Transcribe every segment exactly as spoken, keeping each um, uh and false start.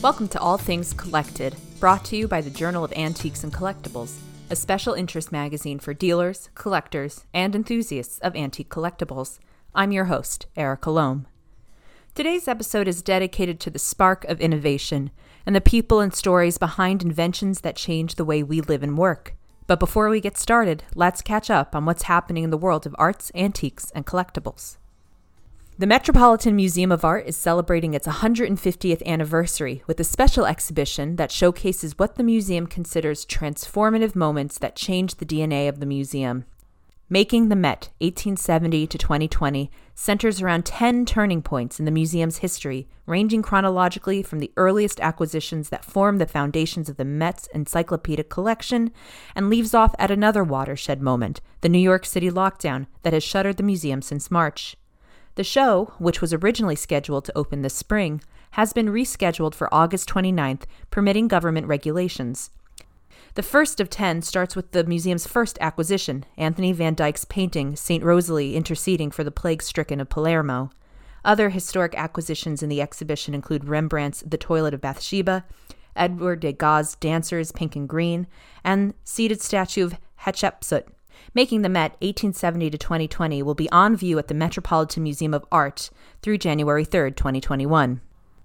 Welcome to All Things Collected, brought to you by the Journal of Antiques and Collectibles, a special interest magazine for dealers, collectors, and enthusiasts of antique collectibles. I'm your host, Erica Loam. Today's episode is dedicated to the spark of innovation and the people and stories behind inventions that change the way we live and work. But before we get started, let's catch up on what's happening in the world of arts, antiques, and collectibles. The Metropolitan Museum of Art is celebrating its one hundred fiftieth anniversary with a special exhibition that showcases what the museum considers transformative moments that changed the D N A of the museum. Making the Met, eighteen seventy to twenty twenty, centers around ten turning points in the museum's history, ranging chronologically from the earliest acquisitions that formed the foundations of the Met's encyclopedic collection, and leaves off at another watershed moment, the New York City lockdown that has shuttered the museum since March. The show, which was originally scheduled to open this spring, has been rescheduled for August twenty-ninth, permitting government regulations. The first of ten starts with the museum's first acquisition, Anthony van Dyck's painting, Saint Rosalie Interceding for the Plague-Stricken of Palermo. Other historic acquisitions in the exhibition include Rembrandt's The Toilet of Bathsheba, Edward Degas' Dancers, Pink and Green, and seated statue of Hatshepsut. Making the Met eighteen seventy to twenty twenty will be on view at the Metropolitan Museum of Art through January third, twenty twenty-one.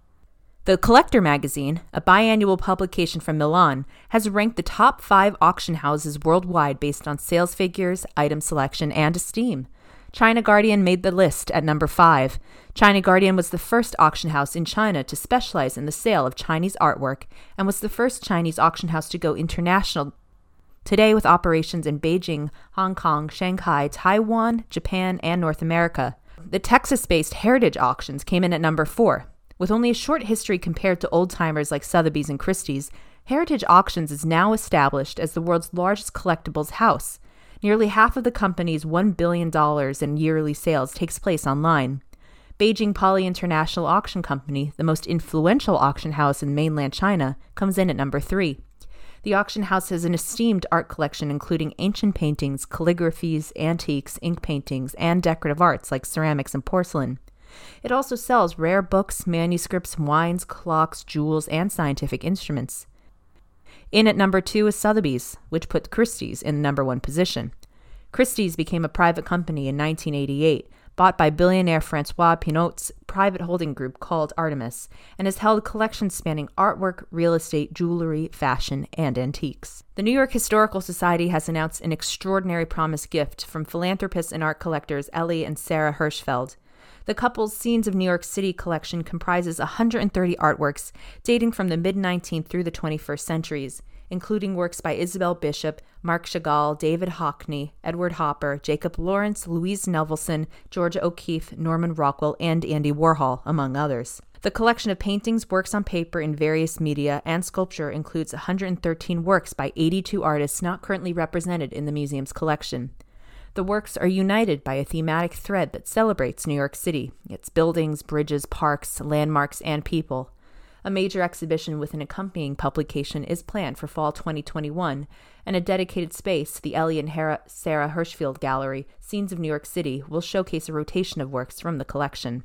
The Collector magazine, a biannual publication from Milan, has ranked the top five auction houses worldwide based on sales figures, item selection, and esteem. China Guardian made the list at number five. China Guardian was the first auction house in China to specialize in the sale of Chinese artwork and was the first Chinese auction house to go international, today with operations in Beijing, Hong Kong, Shanghai, Taiwan, Japan, and North America. The Texas-based Heritage Auctions came in at number four. With only a short history compared to old-timers like Sotheby's and Christie's, Heritage Auctions is now established as the world's largest collectibles house. Nearly half of the company's one billion dollars in yearly sales takes place online. Beijing Poly International Auction Company, the most influential auction house in mainland China, comes in at number three. The auction house has an esteemed art collection including ancient paintings, calligraphies, antiques, ink paintings, and decorative arts like ceramics and porcelain. It also sells rare books, manuscripts, wines, clocks, jewels, and scientific instruments. In at number two is Sotheby's, which put Christie's in the number one position. Christie's became a private company in nineteen eighty-eight, bought by billionaire Francois Pinault's private holding group called Artemis, and has held collections spanning artwork, real estate, jewelry, fashion, and antiques. The New York Historical Society has announced an extraordinary promised gift from philanthropists and art collectors Ellie and Sarah Hirschfeld. The couple's Scenes of New York City collection comprises one hundred thirty artworks dating from the mid-nineteenth through the twenty-first centuries, including works by Isabel Bishop, Marc Chagall, David Hockney, Edward Hopper, Jacob Lawrence, Louise Nevelson, Georgia O'Keeffe, Norman Rockwell, and Andy Warhol, among others. The collection of paintings, works on paper in various media, and sculpture includes one hundred thirteen works by eighty-two artists not currently represented in the museum's collection. The works are united by a thematic thread that celebrates New York City, its buildings, bridges, parks, landmarks, and people. A major exhibition with an accompanying publication is planned for fall twenty twenty-one, and a dedicated space, the Ellie and Hera- Sarah Hirschfeld Gallery, Scenes of New York City, will showcase a rotation of works from the collection.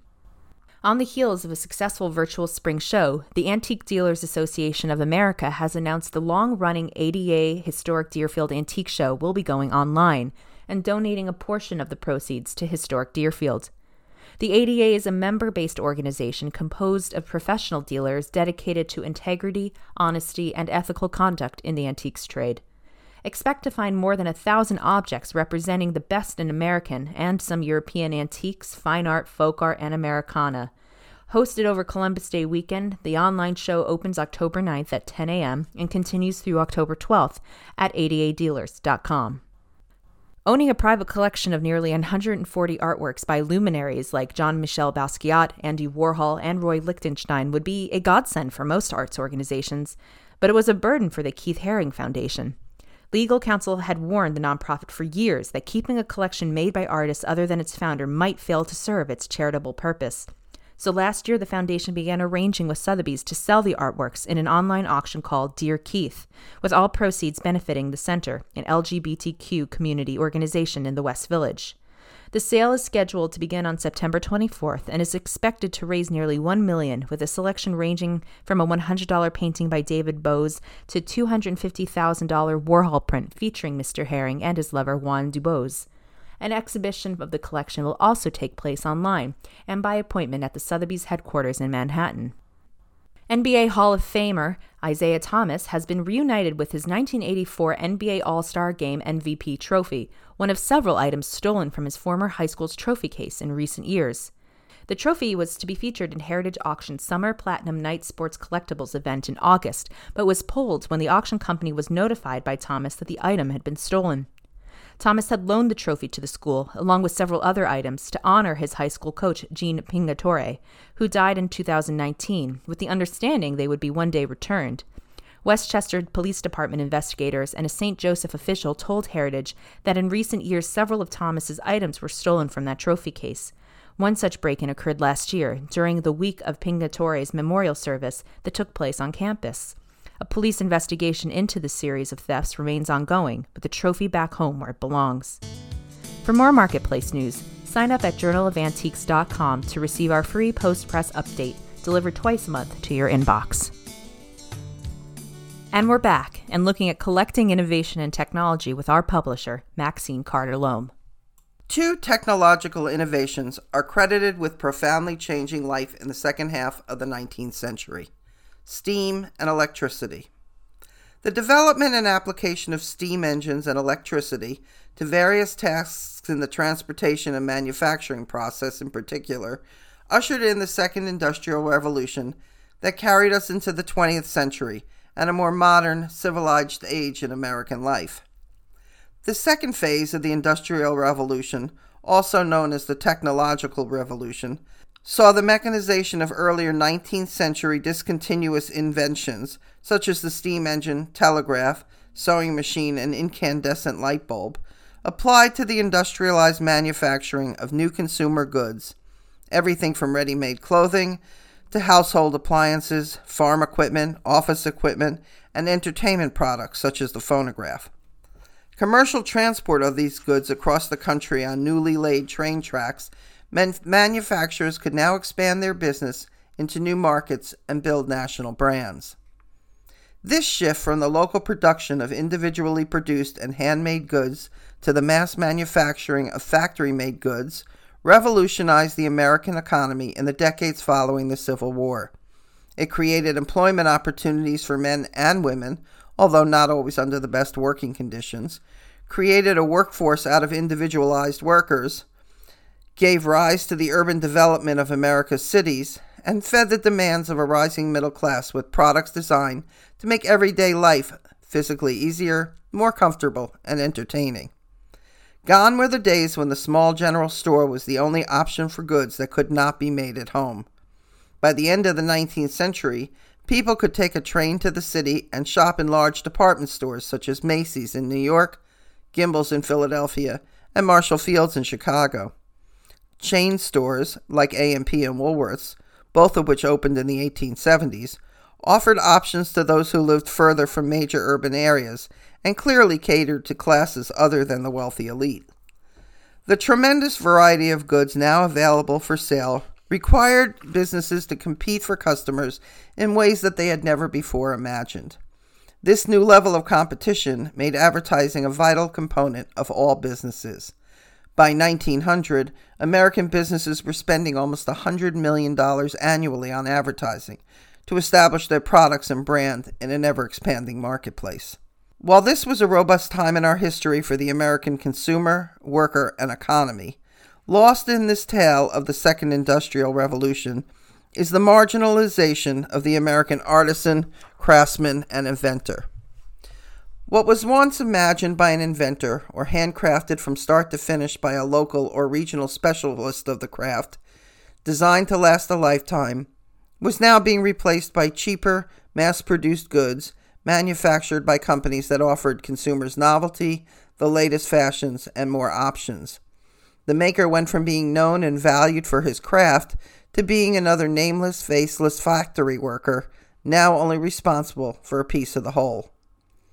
On the heels of a successful virtual spring show, the Antique Dealers Association of America has announced the long-running A D A Historic Deerfield Antique Show will be going online and donating a portion of the proceeds to Historic Deerfield. The A D A is a member-based organization composed of professional dealers dedicated to integrity, honesty, and ethical conduct in the antiques trade. Expect to find more than a thousand objects representing the best in American and some European antiques, fine art, folk art, and Americana. Hosted over Columbus Day weekend, the online show opens October ninth at ten a.m. and continues through October twelfth at A D A dealers dot com. Owning a private collection of nearly one hundred forty artworks by luminaries like Jean-Michel Basquiat, Andy Warhol, and Roy Lichtenstein would be a godsend for most arts organizations, but it was a burden for the Keith Haring Foundation. Legal counsel had warned the nonprofit for years that keeping a collection made by artists other than its founder might fail to serve its charitable purpose. So last year, the foundation began arranging with Sotheby's to sell the artworks in an online auction called Dear Keith, with all proceeds benefiting the Center, an L G B T Q community organization in the West Village. The sale is scheduled to begin on September twenty-fourth and is expected to raise nearly one million dollars, with a selection ranging from a one hundred dollars painting by David Bose to two hundred fifty thousand dollars Warhol print featuring Mister Herring and his lover Juan Dubose. An exhibition of the collection will also take place online and by appointment at the Sotheby's headquarters in Manhattan. N B A Hall of Famer Isaiah Thomas has been reunited with his nineteen eighty-four N B A All-Star Game M V P trophy, one of several items stolen from his former high school's trophy case in recent years. The trophy was to be featured in Heritage Auction's Summer Platinum Night Sports Collectibles event in August, but was pulled when the auction company was notified by Thomas that the item had been stolen. Thomas had loaned the trophy to the school, along with several other items, to honor his high school coach, Gene Pingatore, who died in two thousand nineteen, with the understanding they would be one day returned. Westchester Police Department investigators and a Saint Joseph official told Heritage that in recent years several of Thomas's items were stolen from that trophy case. One such break-in occurred last year, during the week of Pingatore's memorial service that took place on campus. A police investigation into the series of thefts remains ongoing, with the trophy back home where it belongs. For more marketplace news, sign up at journal of antiques dot com to receive our free post-press update, delivered twice a month to your inbox. And we're back, and looking at collecting innovation and technology with our publisher, Maxine Carter-Lohm. Two technological innovations are credited with profoundly changing life in the second half of the nineteenth century. Steam and electricity. The development and application of steam engines and electricity to various tasks in the transportation and manufacturing process in particular ushered in the second industrial revolution that carried us into the twentieth century and a more modern, civilized age in American life. The second phase of the Industrial Revolution, also known as the Technological Revolution, saw the mechanization of earlier nineteenth century discontinuous inventions, such as the steam engine, telegraph, sewing machine, and incandescent light bulb, applied to the industrialized manufacturing of new consumer goods, everything from ready-made clothing to household appliances, farm equipment, office equipment, and entertainment products such as the phonograph. Commercial transport of these goods across the country on newly laid train tracks meant manufacturers could now expand their business into new markets and build national brands. This shift from the local production of individually produced and handmade goods to the mass manufacturing of factory-made goods revolutionized the American economy in the decades following the Civil War. It created employment opportunities for men and women, although not always under the best working conditions, created a workforce out of individualized workers, gave rise to the urban development of America's cities, and fed the demands of a rising middle class with products designed to make everyday life physically easier, more comfortable, and entertaining. Gone were the days when the small general store was the only option for goods that could not be made at home. By the end of the nineteenth century, people could take a train to the city and shop in large department stores such as Macy's in New York, Gimbel's in Philadelphia, and Marshall Field's in Chicago. Chain stores like A and P and Woolworths, both of which opened in the eighteen seventies, offered options to those who lived further from major urban areas and clearly catered to classes other than the wealthy elite. The tremendous variety of goods now available for sale required businesses to compete for customers in ways that they had never before imagined. This new level of competition made advertising a vital component of all businesses. By nineteen hundred, American businesses were spending almost one hundred million dollars annually on advertising to establish their products and brand in an ever-expanding marketplace. While this was a robust time in our history for the American consumer, worker, and economy, lost in this tale of the Second Industrial Revolution is the marginalization of the American artisan, craftsman, and inventor. What was once imagined by an inventor or handcrafted from start to finish by a local or regional specialist of the craft, designed to last a lifetime, was now being replaced by cheaper, mass-produced goods manufactured by companies that offered consumers novelty, the latest fashions, and more options. The maker went from being known and valued for his craft to being another nameless, faceless factory worker, now only responsible for a piece of the whole.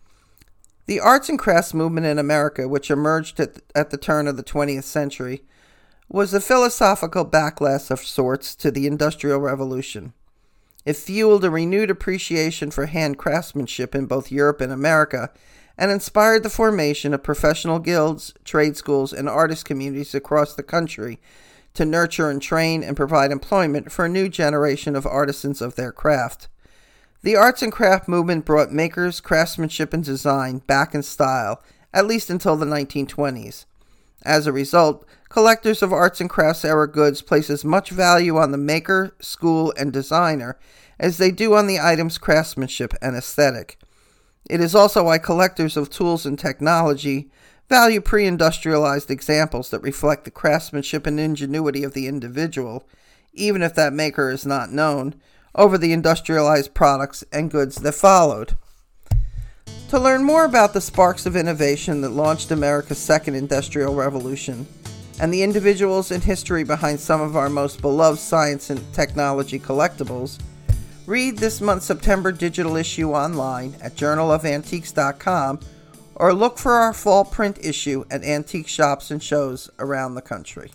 The arts and crafts movement in America, which emerged at, at the turn of the twentieth century, was a philosophical backlash of sorts to the Industrial Revolution. It fueled a renewed appreciation for hand craftsmanship in both Europe and America, and inspired the formation of professional guilds, trade schools, and artist communities across the country to nurture and train and provide employment for a new generation of artisans of their craft. The arts and craft movement brought makers, craftsmanship, and design back in style, at least until the nineteen twenties. As a result, collectors of arts and crafts era goods place as much value on the maker, school, and designer as they do on the item's craftsmanship and aesthetic. It is also why collectors of tools and technology value pre-industrialized examples that reflect the craftsmanship and ingenuity of the individual, even if that maker is not known, over the industrialized products and goods that followed. To learn more about the sparks of innovation that launched America's second industrial revolution, and the individuals and history behind some of our most beloved science and technology collectibles, read this month's September digital issue online at journal of antiques dot com or look for our fall print issue at antique shops and shows around the country.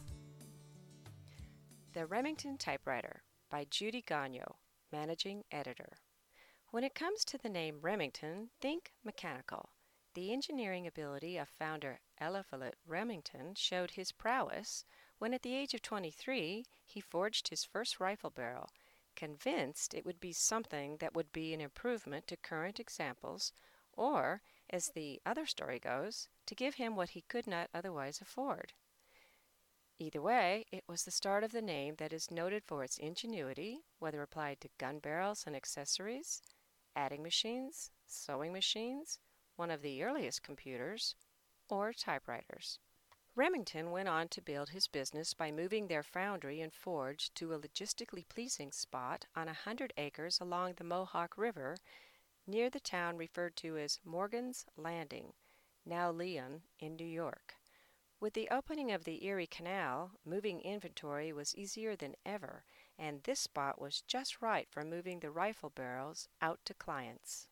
The Remington Typewriter by Judy Gagnon, Managing Editor. When it comes to the name Remington, think mechanical. The engineering ability of founder Eliphalet Remington showed his prowess when at the age of twenty-three he forged his first rifle barrel, convinced it would be something that would be an improvement to current examples, or, as the other story goes, to give him what he could not otherwise afford. Either way, it was the start of the name that is noted for its ingenuity, whether applied to gun barrels and accessories, adding machines, sewing machines, one of the earliest computers, or typewriters. Remington went on to build his business by moving their foundry and forge to a logistically pleasing spot on a hundred acres along the Mohawk River near the town referred to as Morgan's Landing, now Leon, in New York. With the opening of the Erie Canal, moving inventory was easier than ever, and this spot was just right for moving the rifle barrels out to clients.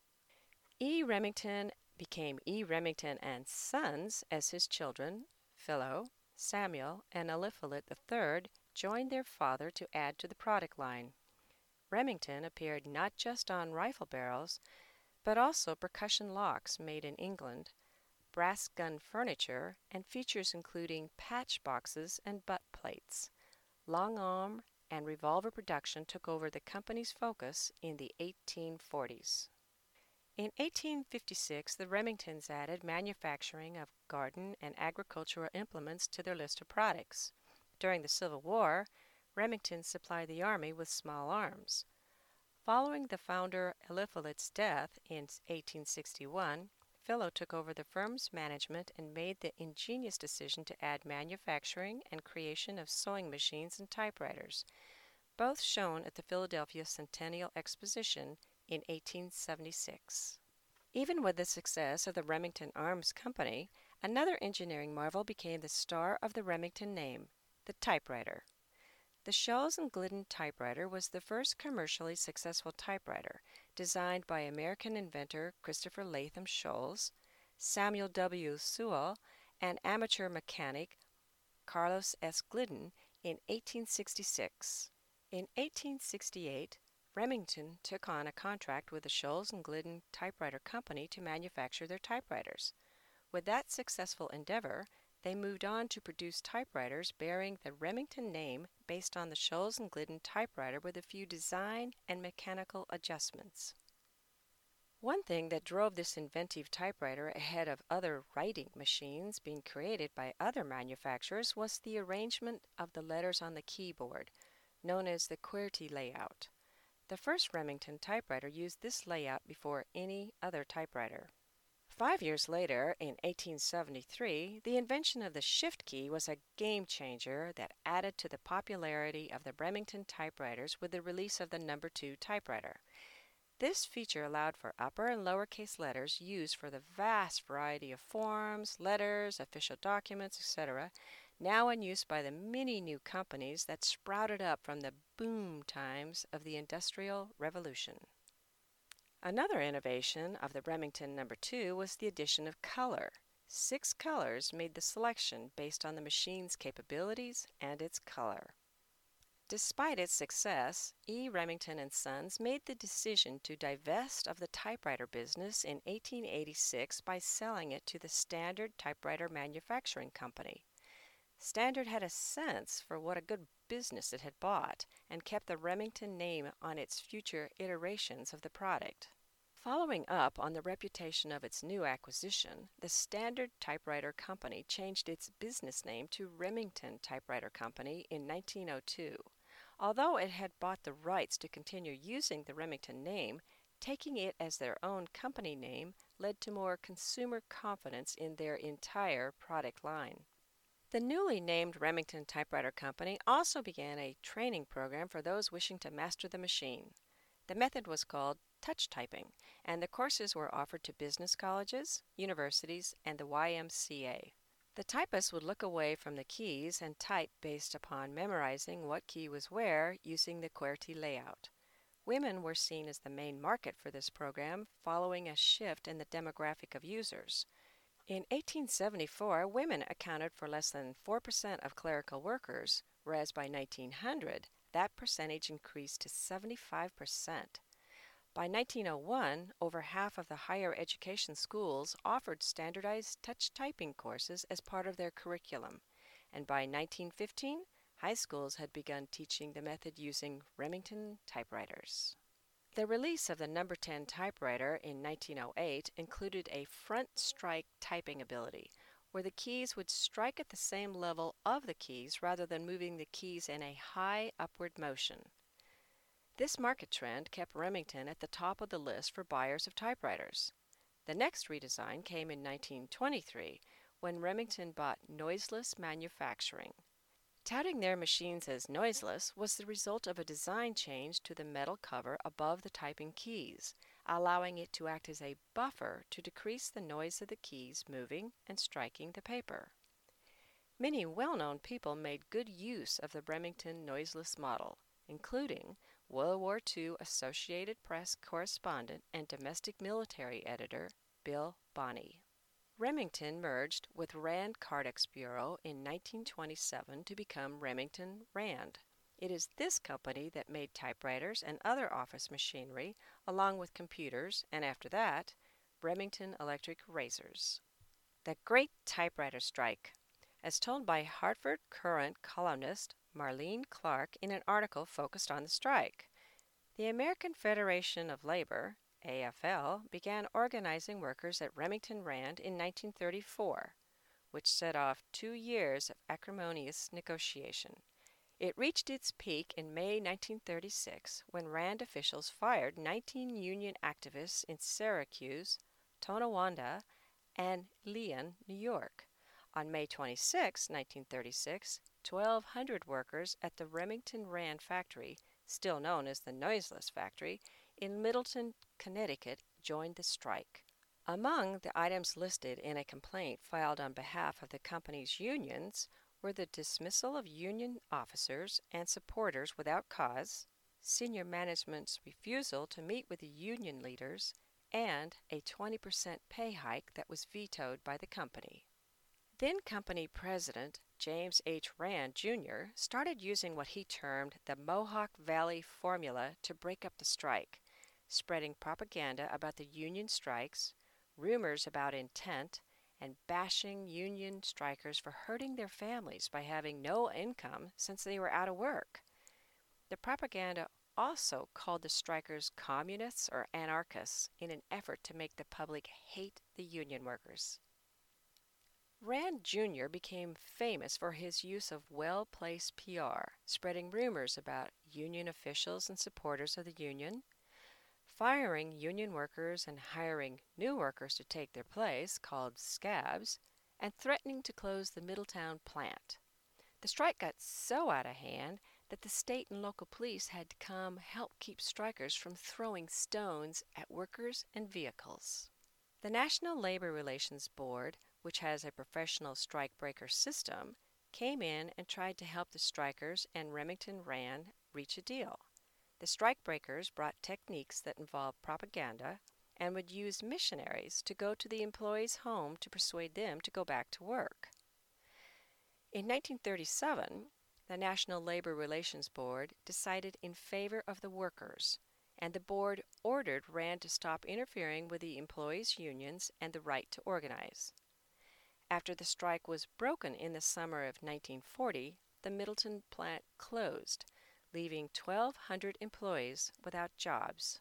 E. Remington became E. Remington and Sons as his children, Philo, Samuel, and Eliphalet the third, joined their father to add to the product line. Remington appeared not just on rifle barrels, but also percussion locks made in England, brass gun furniture, and features including patch boxes and butt plates. Long arm and revolver production took over the company's focus in the eighteen forties. In eighteen fifty-six, the Remingtons added manufacturing of garden and agricultural implements to their list of products. During the Civil War, Remington supplied the Army with small arms. Following the founder Eliphalet's death in eighteen sixty-one, Philo took over the firm's management and made the ingenious decision to add manufacturing and creation of sewing machines and typewriters, both shown at the Philadelphia Centennial Exposition in eighteen seventy-six. Even with the success of the Remington Arms Company, another engineering marvel became the star of the Remington name, the typewriter. The Scholes and Glidden typewriter was the first commercially successful typewriter, designed by American inventor Christopher Latham Scholes, Samuel W. Sewall, and amateur mechanic Carlos S. Glidden in eighteen sixty-six. In eighteen sixty-eight, Remington took on a contract with the Scholes and Glidden Typewriter Company to manufacture their typewriters. With that successful endeavor, they moved on to produce typewriters bearing the Remington name based on the Scholes and Glidden typewriter with a few design and mechanical adjustments. One thing that drove this inventive typewriter ahead of other writing machines being created by other manufacturers was the arrangement of the letters on the keyboard, known as the QWERTY layout. The first Remington typewriter used this layout before any other typewriter. Five years later, in eighteen seventy-three, the invention of the shift key was a game changer that added to the popularity of the Remington typewriters with the release of the number two typewriter. This feature allowed for upper and lowercase letters used for the vast variety of forms, letters, official documents, et cetera, now in use by the many new companies that sprouted up from the boom times of the Industrial Revolution. Another innovation of the Remington number two was the addition of color. Six colors made the selection based on the machine's capabilities and its color. Despite its success, E. Remington and Sons made the decision to divest of the typewriter business in eighteen eighty-six by selling it to the Standard Typewriter Manufacturing Company. Standard had a sense for what a good business it had bought and kept the Remington name on its future iterations of the product. Following up on the reputation of its new acquisition, the Standard Typewriter Company changed its business name to Remington Typewriter Company in nineteen oh two. Although it had bought the rights to continue using the Remington name, taking it as their own company name led to more consumer confidence in their entire product line. The newly named Remington Typewriter Company also began a training program for those wishing to master the machine. The method was called touch typing, and the courses were offered to business colleges, universities, and the Y M C A. The typist would look away from the keys and type based upon memorizing what key was where using the QWERTY layout. Women were seen as the main market for this program, following a shift in the demographic of users. In eighteen seventy-four, women accounted for less than four percent of clerical workers, whereas by nineteen hundred, that percentage increased to seventy-five percent. By nineteen oh one, over half of the higher education schools offered standardized touch typing courses as part of their curriculum, and by nineteen fifteen, high schools had begun teaching the method using Remington typewriters. The release of the number ten typewriter in nineteen oh eight included a front strike typing ability, where the keys would strike at the same level of the keys rather than moving the keys in a high upward motion. This market trend kept Remington at the top of the list for buyers of typewriters. The next redesign came in nineteen twenty-three, when Remington bought Noiseless Manufacturing. Touting their machines as noiseless was the result of a design change to the metal cover above the typing keys, allowing it to act as a buffer to decrease the noise of the keys moving and striking the paper. Many well-known people made good use of the Remington noiseless model, including World War Two Associated Press correspondent and domestic military editor Bill Bonney. Remington merged with Rand Cardex Bureau in nineteen twenty-seven to become Remington Rand. It is this company that made typewriters and other office machinery, along with computers, and after that, Remington electric razors. The Great Typewriter Strike, as told by Hartford Courant columnist Marlene Clark in an article focused on the strike. The American Federation of Labor, A F L, began organizing workers at Remington Rand in nineteen thirty-four, which set off two years of acrimonious negotiation. It reached its peak in May nineteen thirty-six, when Rand officials fired nineteen union activists in Syracuse, Tonawanda, and Leon, New York. On May twenty-sixth, nineteen thirty-six, twelve hundred workers at the Remington Rand factory, still known as the Noiseless Factory, in Middleton, Connecticut, joined the strike. Among the items listed in a complaint filed on behalf of the company's unions were the dismissal of union officers and supporters without cause, senior management's refusal to meet with the union leaders, and a twenty percent pay hike that was vetoed by the company. Then company president James H. Rand, Junior started using what he termed the Mohawk Valley formula to break up the strike, spreading propaganda about the union strikes, rumors about intent, and bashing union strikers for hurting their families by having no income since they were out of work. The propaganda also called the strikers communists or anarchists in an effort to make the public hate the union workers. Rand Junior became famous for his use of well-placed P R, spreading rumors about union officials and supporters of the union, firing union workers and hiring new workers to take their place, called scabs, and threatening to close the Middletown plant. The strike got so out of hand that the state and local police had to come help keep strikers from throwing stones at workers and vehicles. The National Labor Relations Board, which has a professional strikebreaker system, came in and tried to help the strikers and Remington Rand reach a deal. The strikebreakers brought techniques that involved propaganda, and would use missionaries to go to the employees' home to persuade them to go back to work. In nineteen thirty-seven, the National Labor Relations Board decided in favor of the workers, and the board ordered RAND to stop interfering with the employees' unions and the right to organize. After the strike was broken in the summer of nineteen forty, the Middleton plant closed, leaving twelve hundred employees without jobs.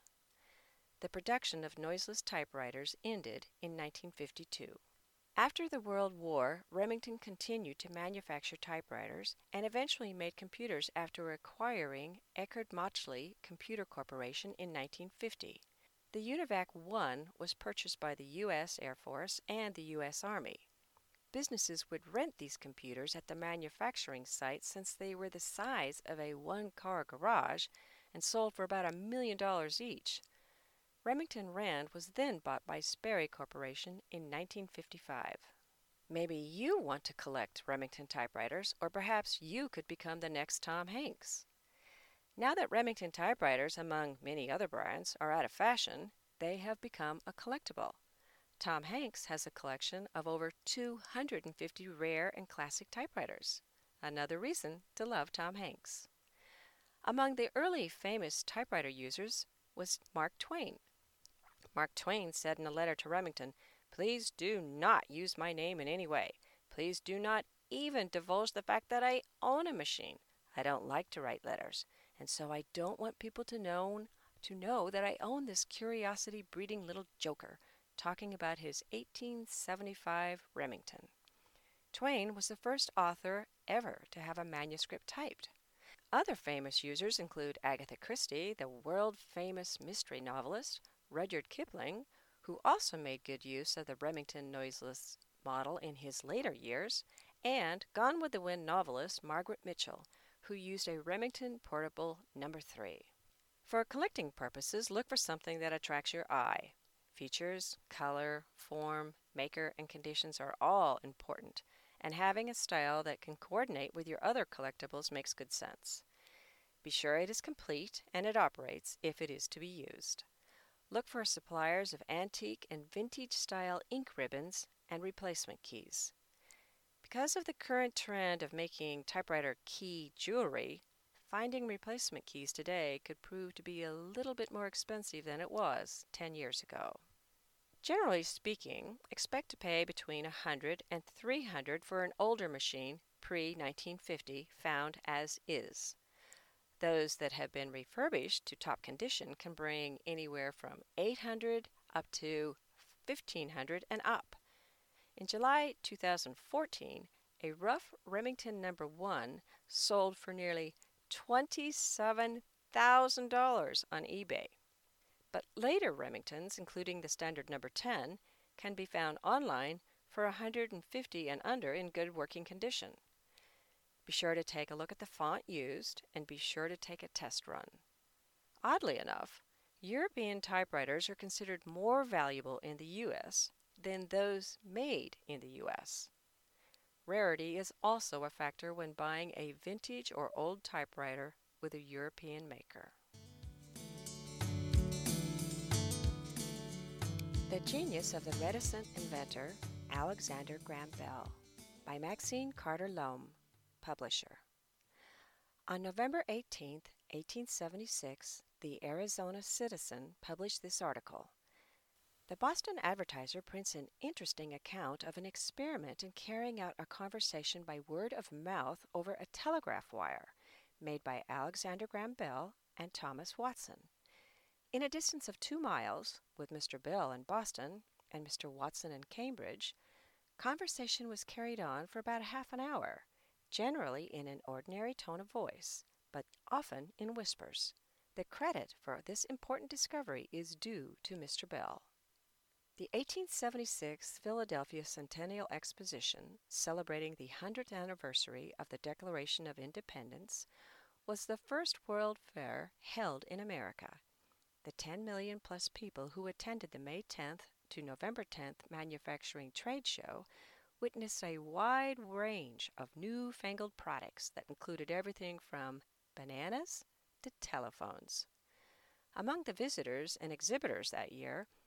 The production of noiseless typewriters ended in nineteen fifty-two. After the World War, Remington continued to manufacture typewriters and eventually made computers after acquiring Eckerd-Mauchly Computer Corporation in nineteen fifty. The UNIVAC one was purchased by the U S Air Force and the U S Army. Businesses would rent these computers at the manufacturing site since they were the size of a one-car garage and sold for about a million dollars each. Remington Rand was then bought by Sperry Corporation in nineteen fifty-five. Maybe you want to collect Remington typewriters, or perhaps you could become the next Tom Hanks. Now that Remington typewriters, among many other brands, are out of fashion, they have become a collectible. Tom Hanks has a collection of over two hundred fifty rare and classic typewriters. Another reason to love Tom Hanks. Among the early famous typewriter users was Mark Twain. Mark Twain said in a letter to Remington, "Please do not use my name in any way. Please do not even divulge the fact that I own a machine. I don't like to write letters, and so I don't want people to know, to know that I own this curiosity-breeding little joker," talking about his eighteen seventy-five Remington. Twain was the first author ever to have a manuscript typed. Other famous users include Agatha Christie, the world-famous mystery novelist, Rudyard Kipling, who also made good use of the Remington noiseless model in his later years, and Gone with the Wind novelist Margaret Mitchell, who used a Remington Portable number three. For collecting purposes, look for something that attracts your eye. Features, color, form, maker, and conditions are all important, and having a style that can coordinate with your other collectibles makes good sense. Be sure it is complete and it operates if it is to be used. Look for suppliers of antique and vintage style ink ribbons and replacement keys. Because of the current trend of making typewriter key jewelry, finding replacement keys today could prove to be a little bit more expensive than it was ten years ago. Generally speaking, expect to pay between one hundred dollars and three hundred dollars for an older machine pre nineteen fifty found as is. Those that have been refurbished to top condition can bring anywhere from eight hundred dollars up to fifteen hundred dollars and up. In July two thousand fourteen, a rough Remington number one sold for nearly twenty-seven thousand dollars on eBay. But later Remingtons, including the standard number ten, can be found online for one hundred fifty dollars and under in good working condition. Be sure to take a look at the font used and be sure to take a test run. Oddly enough, European typewriters are considered more valuable in the U S than those made in the U S. Rarity is also a factor when buying a vintage or old typewriter with a European maker. The Genius of the Reticent Inventor, Alexander Graham Bell, by Maxine Carter Lohm, Publisher. On November eighteenth, eighteen seventy-six, the Arizona Citizen published this article. The Boston Advertiser prints an interesting account of an experiment in carrying out a conversation by word of mouth over a telegraph wire, made by Alexander Graham Bell and Thomas Watson. In a distance of two miles, with Mister Bell in Boston and Mister Watson in Cambridge, conversation was carried on for about half an hour, generally in an ordinary tone of voice, but often in whispers. The credit for this important discovery is due to Mister Bell. The eighteen seventy-six Philadelphia Centennial Exposition, celebrating the hundredth anniversary of the Declaration of Independence, was the first World Fair held in America. The ten million plus people who attended the May tenth to November tenth manufacturing trade show witnessed a wide range of newfangled products that included everything from bananas to telephones. Among the visitors and exhibitors that year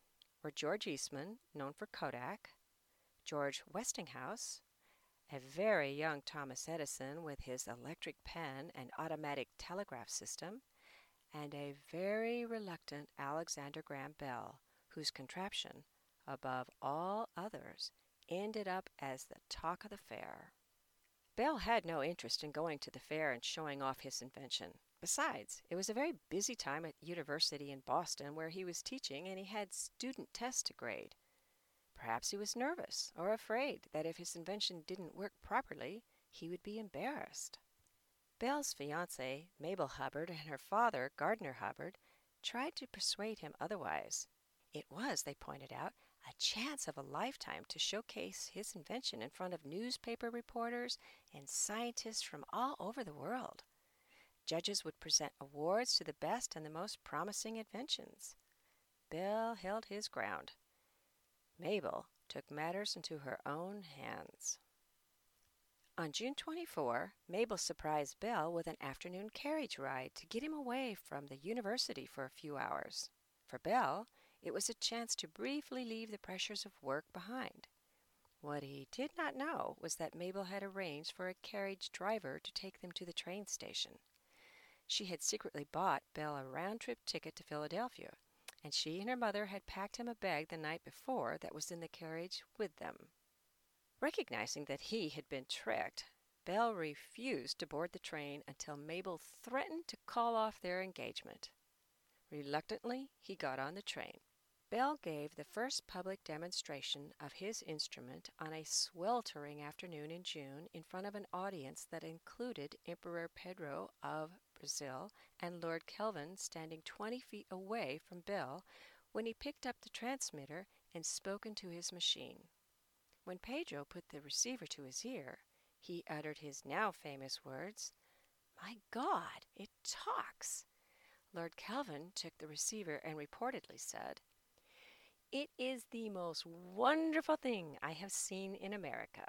were George Eastman, known for Kodak, George Westinghouse, a very young Thomas Edison with his electric pen and automatic telegraph system, and a very reluctant Alexander Graham Bell, whose contraption, above all others, ended up as the talk of the fair. Bell had no interest in going to the fair and showing off his invention. Besides, it was a very busy time at university in Boston where he was teaching, and he had student tests to grade. Perhaps he was nervous or afraid that if his invention didn't work properly, he would be embarrassed. Bell's fiancée, Mabel Hubbard, and her father, Gardner Hubbard, tried to persuade him otherwise. It was, they pointed out, a chance of a lifetime to showcase his invention in front of newspaper reporters and scientists from all over the world. Judges would present awards to the best and the most promising inventions. Bell held his ground. Mabel took matters into her own hands. On June twenty-fourth, Mabel surprised Bell with an afternoon carriage ride to get him away from the university for a few hours. For Bell, it was a chance to briefly leave the pressures of work behind. What he did not know was that Mabel had arranged for a carriage driver to take them to the train station. She had secretly bought Bell a round-trip ticket to Philadelphia, and she and her mother had packed him a bag the night before that was in the carriage with them. Recognizing that he had been tricked, Bell refused to board the train until Mabel threatened to call off their engagement. Reluctantly, he got on the train. Bell gave the first public demonstration of his instrument on a sweltering afternoon in June in front of an audience that included Emperor Pedro of Brazil and Lord Kelvin standing twenty feet away from Bell when he picked up the transmitter and spoke into his machine. When Pedro put the receiver to his ear, he uttered his now famous words, "My God, it talks!" Lord Kelvin took the receiver and reportedly said, "It is the most wonderful thing I have seen in America."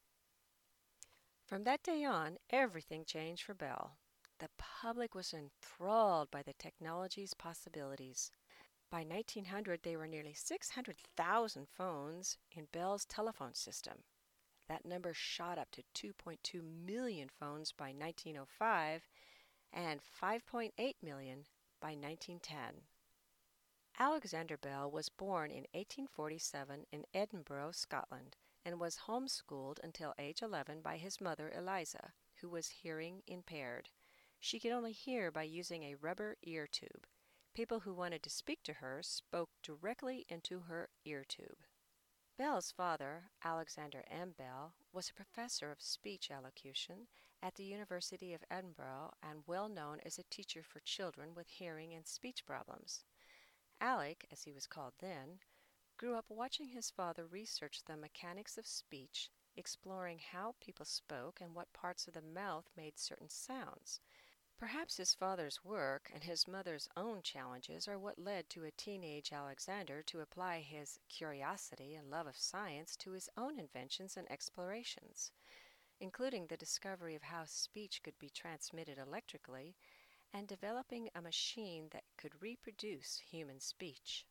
From that day on, everything changed for Bell. The public was enthralled by the technology's possibilities. By nineteen hundred, there were nearly six hundred thousand phones in Bell's telephone system. That number shot up to two point two million phones by nineteen oh five and five point eight million by nineteen ten. Alexander Bell was born in eighteen forty-seven in Edinburgh, Scotland, and was homeschooled until age eleven by his mother Eliza, who was hearing impaired. She could only hear by using a rubber ear tube. People who wanted to speak to her spoke directly into her ear tube. Bell's father, Alexander M. Bell, was a professor of speech elocution at the University of Edinburgh and well known as a teacher for children with hearing and speech problems. Alec, as he was called then, grew up watching his father research the mechanics of speech, exploring how people spoke and what parts of the mouth made certain sounds. Perhaps his father's work and his mother's own challenges are what led to a teenage Alexander to apply his curiosity and love of science to his own inventions and explorations, including the discovery of how speech could be transmitted electrically and developing a machine that could reproduce human speech.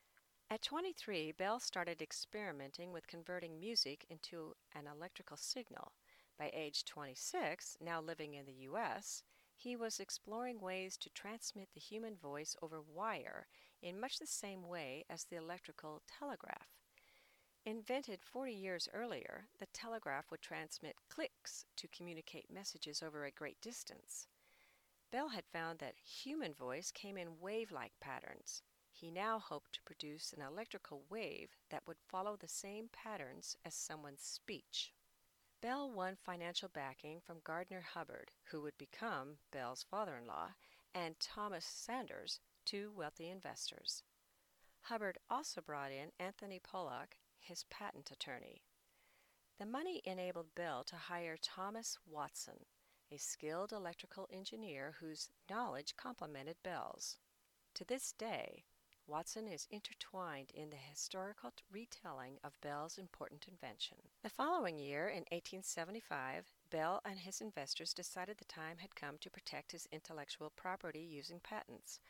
At twenty-three, Bell started experimenting with converting music into an electrical signal. By age twenty-six, now living in the U S, he was exploring ways to transmit the human voice over wire in much the same way as the electrical telegraph. Invented forty years earlier, the telegraph would transmit clicks to communicate messages over a great distance. Bell had found that human voice came in wave-like patterns. He now hoped to produce an electrical wave that would follow the same patterns as someone's speech. Bell won financial backing from Gardner Hubbard, who would become Bell's father-in-law, and Thomas Sanders, two wealthy investors. Hubbard also brought in Anthony Pollock, his patent attorney. The money enabled Bell to hire Thomas Watson, a skilled electrical engineer whose knowledge complemented Bell's. To this day, Watson is intertwined in the historical retelling of Bell's important invention. The following year, in eighteen seventy-five, Bell and his investors decided the time had come to protect his intellectual property using patents.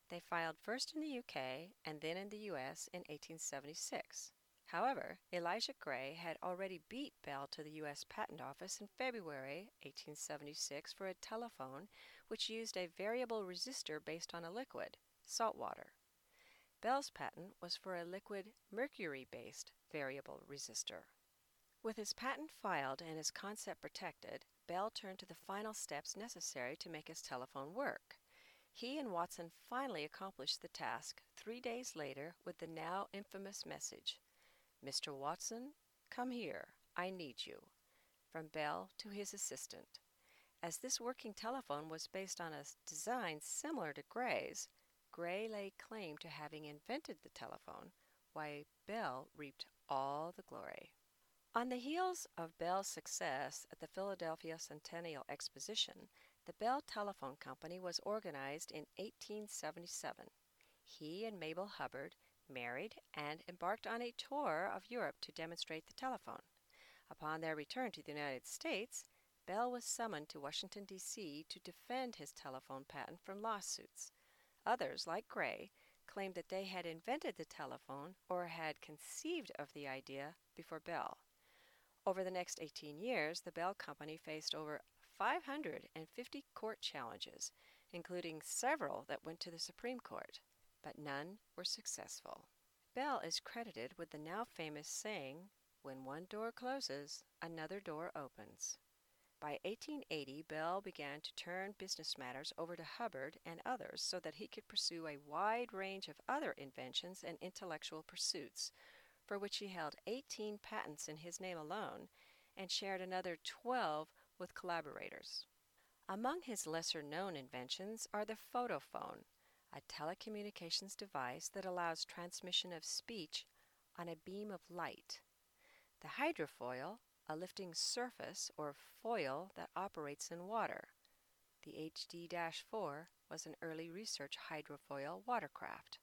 They filed first in the U K and then in the U S in eighteen seventy-six. However, Elijah Gray had already beat Bell to the U S Patent Office in February eighteen seventy-six for a telephone which used a variable resistor based on a liquid, salt water. Bell's patent was for a liquid mercury-based variable resistor. With his patent filed and his concept protected, Bell turned to the final steps necessary to make his telephone work. He and Watson finally accomplished the task three days later with the now infamous message, "Mister Watson, come here, I need you," from Bell to his assistant. As this working telephone was based on a design similar to Gray's, Gray laid claim to having invented the telephone, while Bell reaped all the glory. On the heels of Bell's success at the Philadelphia Centennial Exposition, the Bell Telephone Company was organized in eighteen seventy-seven. He and Mabel Hubbard married and embarked on a tour of Europe to demonstrate the telephone. Upon their return to the United States, Bell was summoned to Washington, D C to defend his telephone patent from lawsuits. Others, like Gray, claimed that they had invented the telephone or had conceived of the idea before Bell. Over the next eighteen years, the Bell Company faced over five hundred fifty court challenges, including several that went to the Supreme Court, but none were successful. Bell is credited with the now famous saying, "When one door closes, another door opens." By eighteen eighty, Bell began to turn business matters over to Hubbard and others so that he could pursue a wide range of other inventions and intellectual pursuits, for which he held eighteen patents in his name alone and shared another twelve with collaborators. Among his lesser-known inventions are the photophone, a telecommunications device that allows transmission of speech on a beam of light, the hydrofoil, a lifting surface or foil that operates in water. The H D four was an early research hydrofoil watercraft.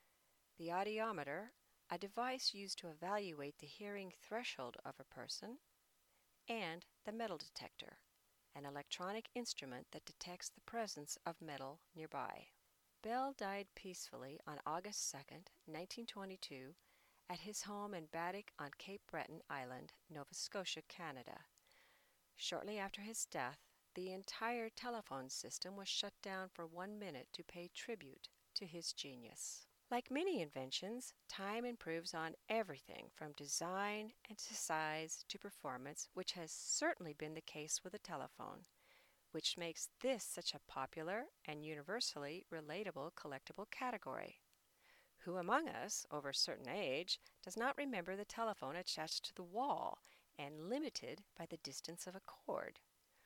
The audiometer, a device used to evaluate the hearing threshold of a person, and the metal detector, an electronic instrument that detects the presence of metal nearby. Bell died peacefully on August second, nineteen twenty-two, at his home in Baddeck on Cape Breton Island, Nova Scotia, Canada. Shortly after his death, the entire telephone system was shut down for one minute to pay tribute to his genius. Like many inventions, time improves on everything from design and to size to performance, which has certainly been the case with the telephone, which makes this such a popular and universally relatable collectible category. Who among us, over a certain age, does not remember the telephone attached to the wall and limited by the distance of a cord?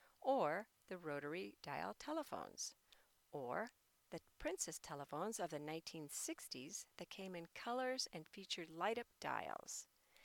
Or the rotary dial telephones? Or the princess telephones of the nineteen sixties that came in colors and featured light-up dials?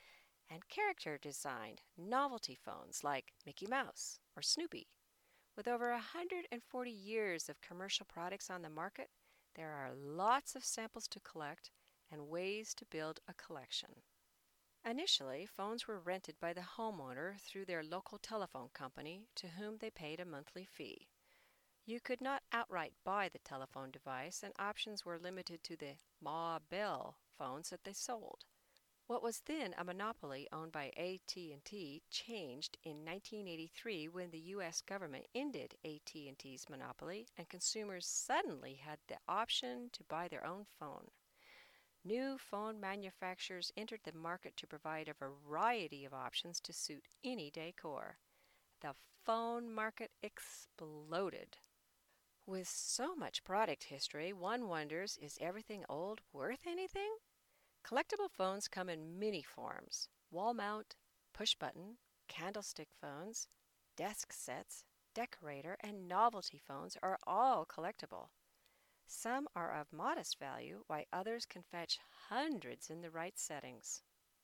And character-designed novelty phones like Mickey Mouse or Snoopy? With over one hundred forty years of commercial products on the market, there are lots of samples to collect and ways to build a collection. Initially, phones were rented by the homeowner through their local telephone company, to whom they paid a monthly fee. You could not outright buy the telephone device, and options were limited to the Ma Bell phones that they sold. What was then a monopoly owned by A T and T changed in nineteen eighty-three when the U S government ended A T and T's monopoly and consumers suddenly had the option to buy their own phone. New phone manufacturers entered the market to provide a variety of options to suit any decor. The phone market exploded. With so much product history, one wonders, is everything old worth anything? Collectible phones come in many forms: wall mount, push button, candlestick phones, desk sets, decorator, and novelty phones are all collectible. Some are of modest value, while others can fetch hundreds in the right settings.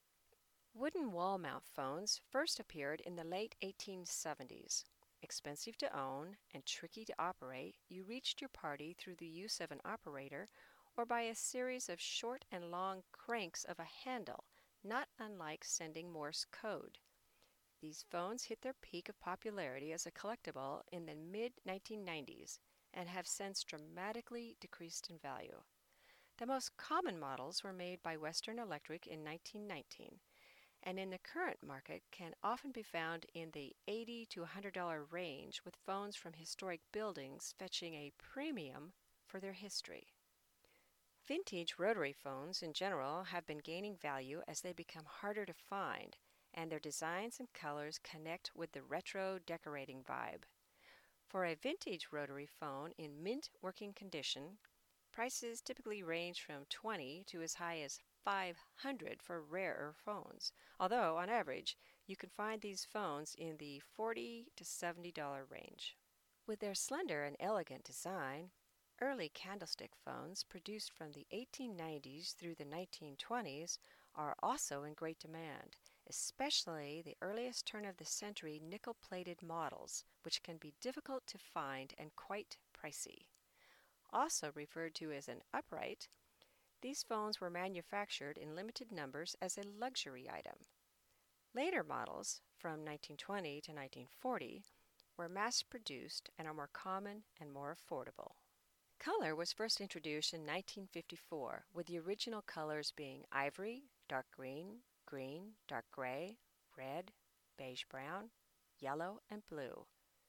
Wooden wall mount phones first appeared in the late eighteen seventies. Expensive to own and tricky to operate, you reached your party through the use of an operator or by a series of short and long cranks of a handle, not unlike sending Morse code. These phones hit their peak of popularity as a collectible in the mid nineteen nineties, and have since dramatically decreased in value. The most common models were made by Western Electric in nineteen nineteen, and in the current market can often be found in the eighty to one hundred dollars range, with phones from historic buildings fetching a premium for their history. Vintage rotary phones in general have been gaining value as they become harder to find, and their designs and colors connect with the retro decorating vibe. For a vintage rotary phone in mint working condition, prices typically range from twenty dollars to as high as five hundred dollars for rarer phones, although on average you can find these phones in the forty to seventy dollars range. With their slender and elegant design, early candlestick phones produced from the eighteen nineties through the nineteen twenties are also in great demand, especially the earliest turn of the century nickel-plated models, which can be difficult to find and quite pricey. Also referred to as an upright, these phones were manufactured in limited numbers as a luxury item. Later models, from nineteen twenty to nineteen forty, were mass-produced and are more common and more affordable. Color was first introduced in nineteen fifty-four, with the original colors being ivory, dark green, green, dark gray, red, beige-brown, yellow, and blue.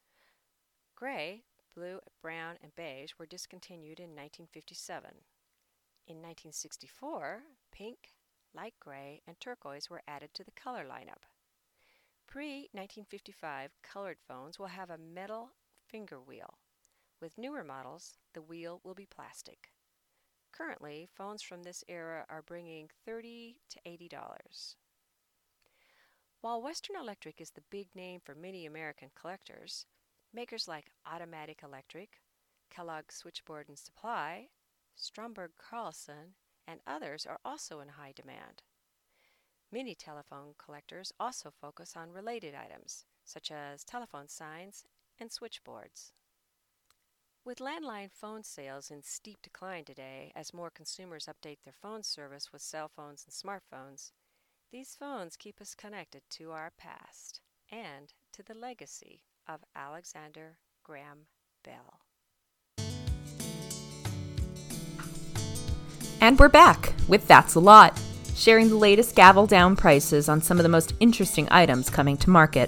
Gray, blue, brown, and beige were discontinued in nineteen fifty-seven. In nineteen sixty-four, pink, light gray, and turquoise were added to the color lineup. Pre nineteen fifty-five colored phones will have a metal finger wheel. With newer models, the wheel will be plastic. Currently, phones from this era are bringing thirty to eighty dollars. While Western Electric is the big name for many American collectors, makers like Automatic Electric, Kellogg Switchboard and Supply, Stromberg Carlson, and others are also in high demand. Many telephone collectors also focus on related items, such as telephone signs and switchboards. With landline phone sales in steep decline today as more consumers update their phone service with cell phones and smartphones, these phones keep us connected to our past and to the legacy of Alexander Graham Bell. And we're back with That's a Lot, sharing the latest gavel down prices on some of the most interesting items coming to market.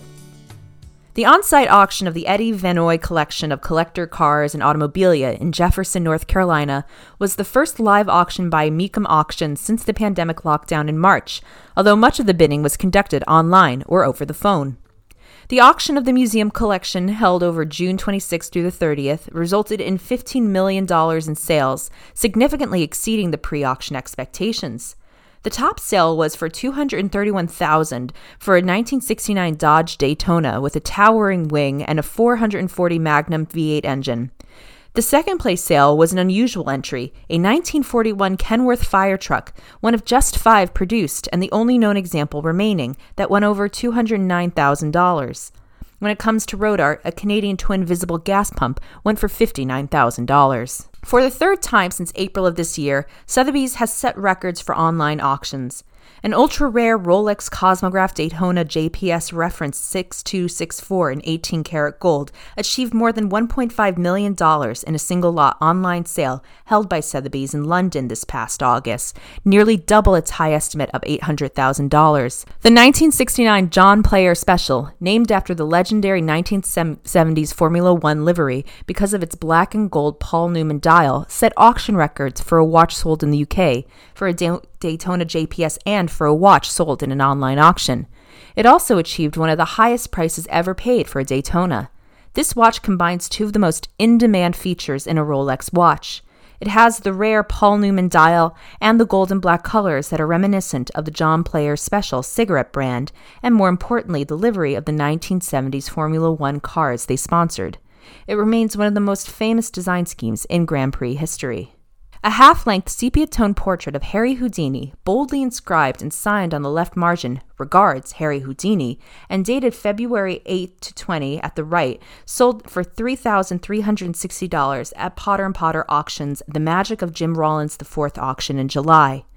The on-site auction of the Eddie Vanoy collection of collector cars and automobilia in Jefferson, North Carolina, was the first live auction by Mecum Auctions since the pandemic lockdown in March, although much of the bidding was conducted online or over the phone. The auction of the museum collection, held over June twenty-sixth through the thirtieth, resulted in fifteen million dollars in sales, significantly exceeding the pre-auction expectations. The top sale was for two hundred thirty-one thousand dollars for a nineteen sixty-nine Dodge Daytona with a towering wing and a four hundred forty Magnum V eight engine. The second place sale was an unusual entry, a nineteen forty-one Kenworth fire truck, one of just five produced and the only known example remaining, that went over two hundred nine thousand dollars. When it comes to road art, a Canadian twin visible gas pump went for fifty-nine thousand dollars. For the third time since April of this year, Sotheby's has set records for online auctions. An ultra-rare Rolex Cosmograph Daytona J P S reference six two six four in eighteen karat gold achieved more than one point five million dollars in a single lot online sale held by Sotheby's in London this past August, nearly double its high estimate of eight hundred thousand dollars. The nineteen sixty-nine John Player Special, named after the legendary nineteen seventies Formula One livery because of its black and gold Paul Newman dial, set auction records for a watch sold in the U K, for a da- Daytona J P S, and for a watch sold in an online auction. It also achieved one of the highest prices ever paid for a Daytona. This watch combines two of the most in-demand features in a Rolex watch. It has the rare Paul Newman dial and the gold and black colors that are reminiscent of the John Player Special cigarette brand, and more importantly, the livery of the nineteen seventies Formula One cars they sponsored. It remains one of the most famous design schemes in Grand Prix history. A half-length sepia-tone portrait of Harry Houdini, boldly inscribed and signed on the left margin, "Regards, Harry Houdini," and dated February eighth to twentieth at the right, sold for three thousand three hundred sixty dollars at Potter and Potter Auctions, The Magic of Jim Rollins the fourth auction in July.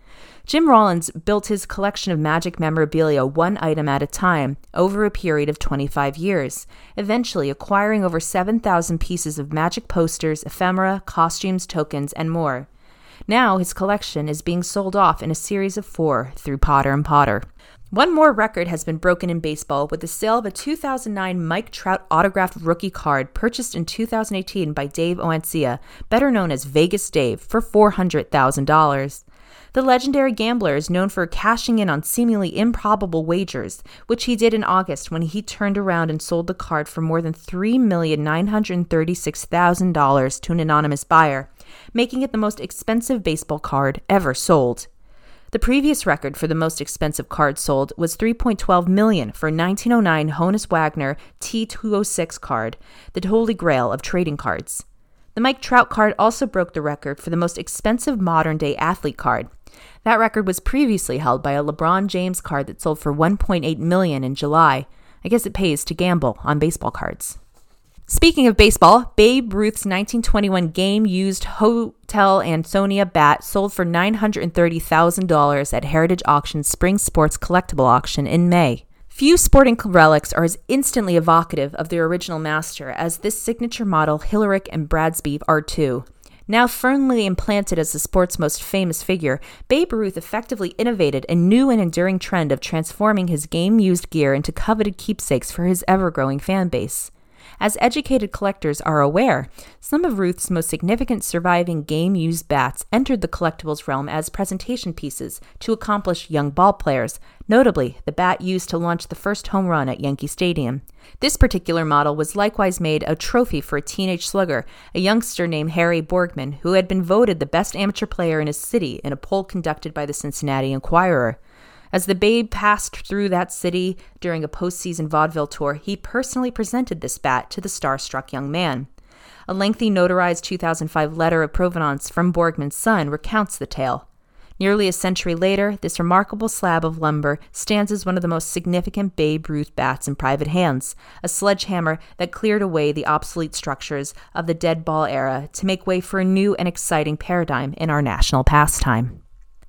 Jim Rollins built his collection of magic memorabilia one item at a time over a period of twenty-five years, eventually acquiring over seven thousand pieces of magic posters, ephemera, costumes, tokens, and more. Now his collection is being sold off in a series of four through Potter and Potter. One more record has been broken in baseball with the sale of a two thousand nine Mike Trout autographed rookie card purchased in two thousand eighteen by Dave Oancia, better known as Vegas Dave, for four hundred thousand dollars. The legendary gambler is known for cashing in on seemingly improbable wagers, which he did in August when he turned around and sold the card for more than three million nine hundred thirty-six thousand dollars to an anonymous buyer, making it the most expensive baseball card ever sold. The previous record for the most expensive card sold was three point one two million dollars for a nineteen oh nine Honus Wagner T two oh six card, the holy grail of trading cards. The Mike Trout card also broke the record for the most expensive modern-day athlete card. That record was previously held by a LeBron James card that sold for one point eight million dollars in July. I guess it pays to gamble on baseball cards. Speaking of baseball, Babe Ruth's nineteen twenty-one game-used Hotel Ansonia bat sold for nine hundred thirty thousand dollars at Heritage Auction's Spring Sports Collectible Auction in May. Few sporting relics are as instantly evocative of their original master as this signature model Hilaric and Bradsby are too. Now firmly implanted as the sport's most famous figure, Babe Ruth effectively innovated a new and enduring trend of transforming his game-used gear into coveted keepsakes for his ever-growing fan base. As educated collectors are aware, some of Ruth's most significant surviving game-used bats entered the collectibles realm as presentation pieces to accomplish young ball players, notably the bat used to launch the first home run at Yankee Stadium. This particular model was likewise made a trophy for a teenage slugger, a youngster named Harry Borgman, who had been voted the best amateur player in his city in a poll conducted by the Cincinnati Enquirer. As the Babe passed through that city during a postseason vaudeville tour, he personally presented this bat to the starstruck young man. A lengthy notarized two thousand five letter of provenance from Borgman's son recounts the tale. Nearly a century later, this remarkable slab of lumber stands as one of the most significant Babe Ruth bats in private hands, a sledgehammer that cleared away the obsolete structures of the dead ball era to make way for a new and exciting paradigm in our national pastime.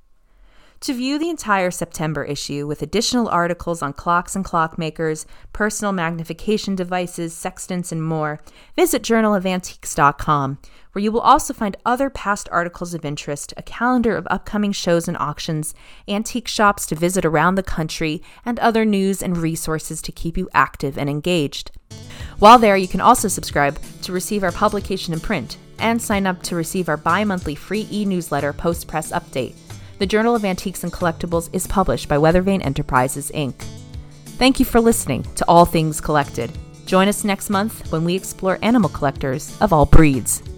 To view the entire September issue with additional articles on clocks and clockmakers, personal magnification devices, sextants, and more, visit journal of antiques dot com, where you will also find other past articles of interest, a calendar of upcoming shows and auctions, antique shops to visit around the country, and other news and resources to keep you active and engaged. While there, you can also subscribe to receive our publication in print and sign up to receive our bi-monthly free e-newsletter Post-Press Update. The Journal of Antiques and Collectibles is published by Weathervane Enterprises, Incorporated. Thank you for listening to All Things Collected. Join us next month when we explore animal collectors of all breeds.